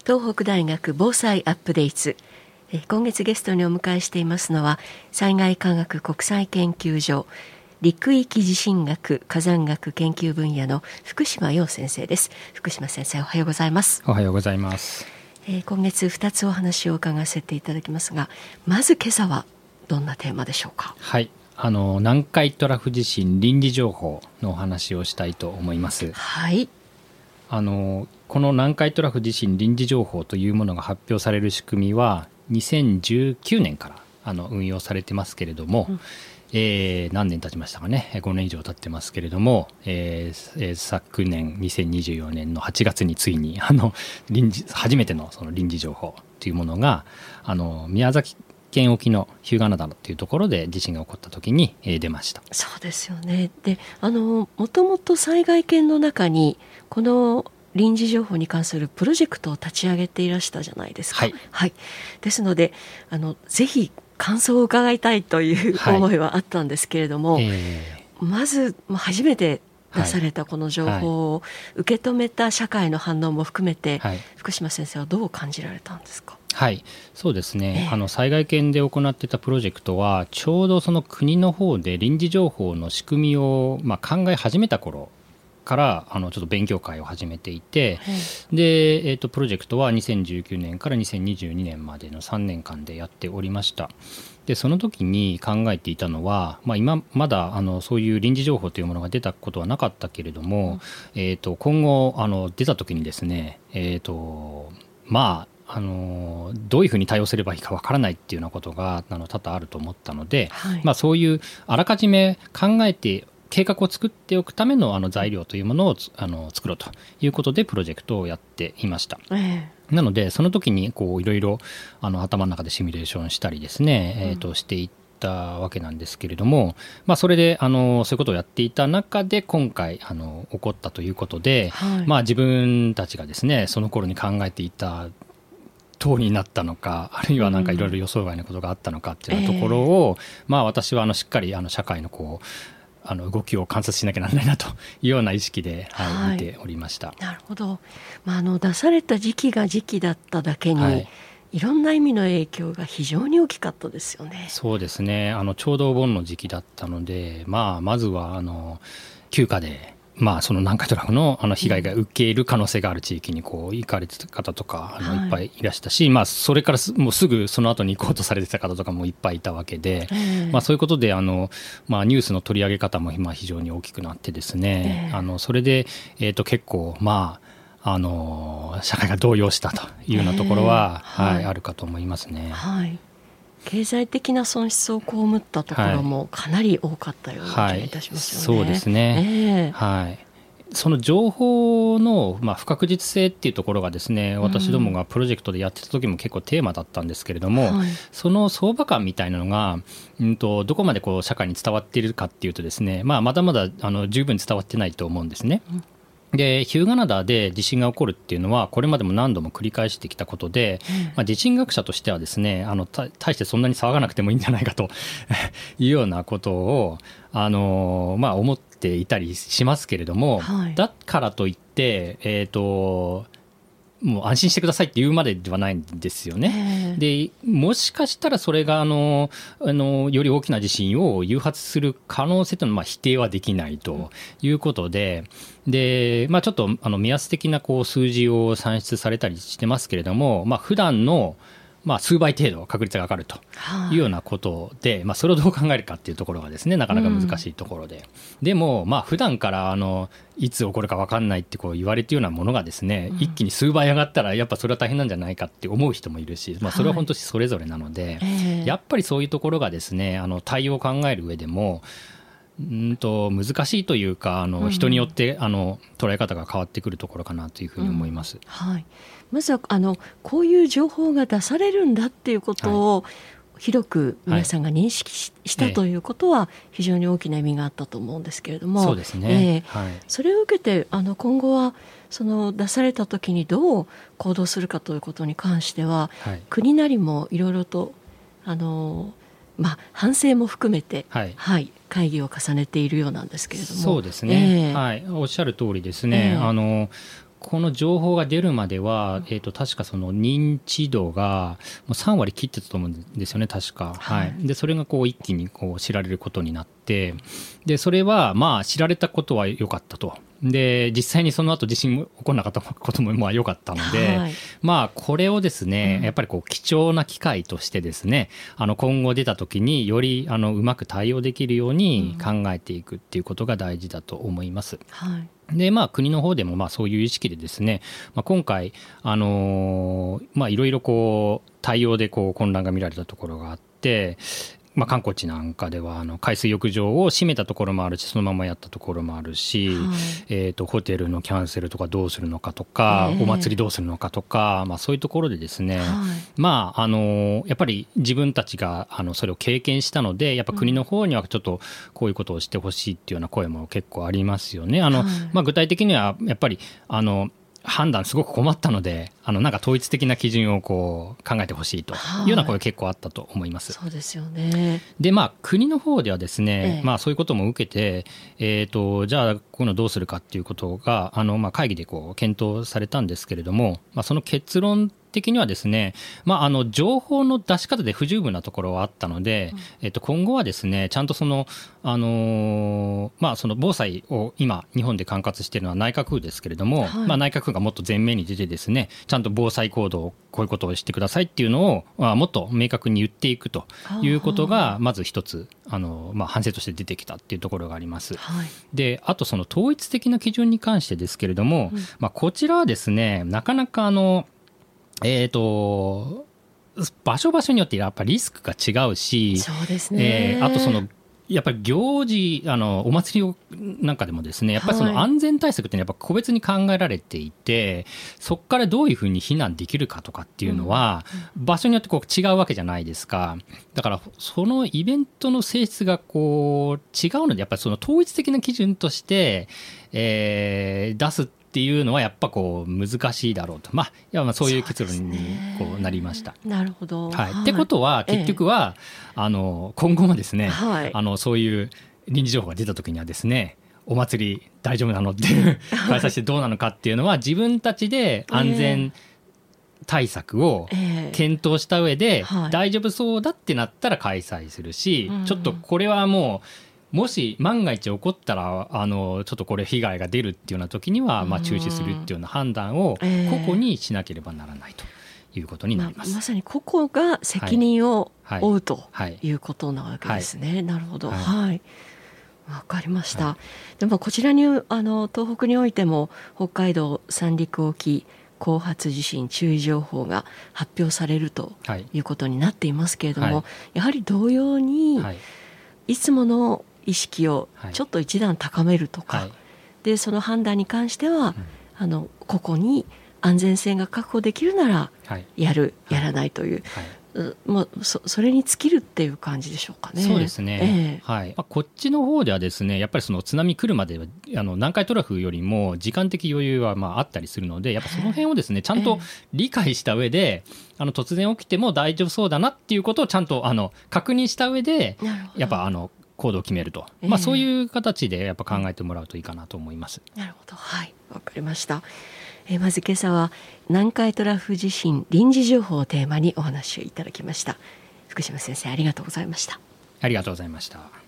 東北大学防災アップデート。今月ゲストにお迎えしていますのは、災害科学国際研究所陸域地震学火山学研究分野の福島洋先生です。福島先生、おはようございます。 おはようございます。 今月2つお話を伺わせていただきますが、まず今朝はどんなテーマでしょうか。 はい、南海トラフ地震臨時情報のお話をしたいと思います。 はい。 この南海トラフ地震臨時情報というものが発表される仕組みは2019年から運用されてますけれども、何年経ちましたかね。5年以上経ってますけれども、昨年2024年の8月についに初めてのその臨時情報というものが宮崎県沖の日向灘というところで地震が起こった時に出ました。 そうですよね。で、もともと災害研の中にこの臨時情報に関するプロジェクトを立ち上げていらしたじゃないですか。 はいはい、ですのでぜひ感想を伺いたいという思いはあったんですけれども、まず初めて出されたこの情報を受け止めた社会の反応も含めて、福島先生はどう感じられたんですか。 はい、そうですね、災害研で行っていたプロジェクトはちょうどその国の方で臨時情報の仕組みを考え始めた頃からちょっと勉強会を始めていて、で、プロジェクトは2019年から2022年までの3年間でやっておりました。でその時に考えていたのは、今まだそういう臨時情報というものが出たことはなかったけれども、今後出た時にですね、どういうふうに対応すればいいかわからないっていうようなことが多々あると思ったので、そういうあらかじめ考えて計画を作っておくための材料というものを作ろうということでプロジェクトをやっていました。なのでその時にいろいろ頭の中でシミュレーションしたりですね、していったわけなんですけれども、それでそういうことをやっていた中で今回起こったということで、自分たちがですねその頃に考えていた通りになったのか、あるいはなんかいろいろ予想外のことがあったのかっていうようなところを、私はしっかり社会の動きを観察しなきゃならないなというような意識で、見ておりました。 なるほど。出された時期が時期だっただけに、いろんな意味の影響が非常に大きかったですよね。 そうですね。ちょうどお盆の時期だったので、まずは休暇でその南海トラフの被害が受ける可能性がある地域に行かれてた方とかいっぱいいらしたし、それからもうすぐその後に行こうとされてた方とかもいっぱいいたわけで、そういうことでニュースの取り上げ方も今非常に大きくなってですね、それで、結構社会が動揺したというようなところは、あるかと思いますね。 経済的な損失を被ったところもかなり多かったような気がいたしますよね。 そうですね。その情報の不確実性っていうところがですね、私どもがプロジェクトでやってた時も結構テーマだったんですけれども、その相場感みたいなのが、どこまで社会に伝わっているかっていうとですね、まだまだ十分伝わってないと思うんですね。で日向灘で地震が起こるっていうのはこれまでも何度も繰り返してきたことで、地震学者としてはですね大してそんなに騒がなくてもいいんじゃないかというようなことを思っていたりしますけれども、だからといってもう安心してくださいって言うまでではないんですよね。でもしかしたらそれがより大きな地震を誘発する可能性というのは否定はできないということで、ちょっと目安的な数字を算出されたりしてますけれども、普段の数倍程度確率が上がるというようなことで、それをどう考えるかっていうところがですねなかなか難しいところで、でも普段からいつ起こるか分かんないって言われているようなものがですね、一気に数倍上がったらやっぱそれは大変なんじゃないかって思う人もいるし、それは本当にそれぞれなので、やっぱりそういうところがですね対応を考える上でも難しいというか人によって捉え方が変わってくるところかなというふうに思います。 まずはこういう情報が出されるんだっていうことを広く皆さんが認識したということは非常に大きな意味があったと思うんですけれども、 そうですね。 それを受けて今後はその出された時にどう行動するかということに関しては、国なりもいろいろと反省も含めて、会議を重ねているようなんですけれども。 そうですね、おっしゃる通りですね。 この情報が出るまでは、確かその認知度がもう3割切ってたと思うんですよね、確か。はい。で、それがこう一気にこう知られることになって、で、それはまあ知られたことは良かったと。で、実際にその後地震も起こらなかったこともまあ良かったので、はい、まあこれをですね、やっぱりこう貴重な機会としてですね、今後出た時によりうまく対応できるように考えていくっていうことが大事だと思います。はい。でまあ、国の方でもまあそういう意識でですね、まあ、今回、まあ、いろいろこう対応でこう混乱が見られたところがあって、まあ、観光地なんかでは海水浴場を閉めたところもあるし、そのままやったところもあるし、はい、ホテルのキャンセルとかどうするのかとか、お祭りどうするのかとか、まあ、そういうところでですね、はい、まあ、やっぱり自分たちがそれを経験したので、やっぱ国の方にはちょっとこういうことをしてほしいっていうような声も結構ありますよね。まあ、具体的にはやっぱり判断すごく困ったので、なんか統一的な基準をこう考えてほしいというような声結構あったと思います。 そうですよね。 でまあ国の方ではですね、まあそういうことも受けて、じゃあこういうのどうするかっていうことがまあ会議でこう検討されたんですけれども、まあその結論的にはですね、まあ、情報の出し方で不十分なところはあったので、今後はですね、ちゃんとそのまあ、その防災を今日本で管轄しているのは内閣府ですけれども、はい、まあ、内閣府がもっと前面に出てですね、ちゃんと防災行動こういうことをしてくださいっていうのをもっと明確に言っていくということがまず一つまあ、反省として出てきたっていうところがあります。はい、であとその統一的な基準に関してですけれども、まあ、こちらはですね、なかなか場所場所によってやっぱりリスクが違うし、 そうですね、 あとそのやっぱり行事お祭りなんかでもですね、やっぱりその安全対策ってやっぱ個別に考えられていて、そこからどういうふうに避難できるかとかっていうのは、場所によってこう違うわけじゃないですか。だからそのイベントの性質がこう違うので、やっぱりその統一的な基準として、出すっていうのはやっぱこう難しいだろうと、まあ、いやまあそういう結論にこうなりました。 なるほど。 はい。ってことは結局は、今後もですね、はい、そういう臨時情報が出た時にはですね、お祭り大丈夫なのっていう開催してどうなのかっていうのは自分たちで安全対策を検討した上で、大丈夫そうだってなったら開催するし、ちょっとこれはもし万が一起こったらちょっとこれ被害が出るっていうような時には、まあ、中止するっていうような判断を個々にしなければならないということになります。 まさに個々が責任を負うということなわけですね。なるほど。はい。わかりました。はい、でもこちらに東北においても北海道三陸沖後発地震注意情報が発表されるということになっていますけれども、やはり同様に、いつもの意識をちょっと一段高めるとか、でその判断に関しては、個々に安全性が確保できるならやる、やらないという、まあ、それに尽きるっていう感じでしょうかね。 そうですね、はい。こっちの方ではですね、やっぱりその津波来るまでは南海トラフよりも時間的余裕はまああったりするので、やっぱその辺をですねちゃんと理解した上で、突然起きても大丈夫そうだなっていうことをちゃんと確認した上で、やっぱ行動を決めると、まあ、そういう形でやっぱ考えてもらうといいかなと思います。 なるほど、はい、わかりました。まず今朝は南海トラフ地震臨時情報をテーマにお話をいただきました。福島先生、ありがとうございました。 ありがとうございました。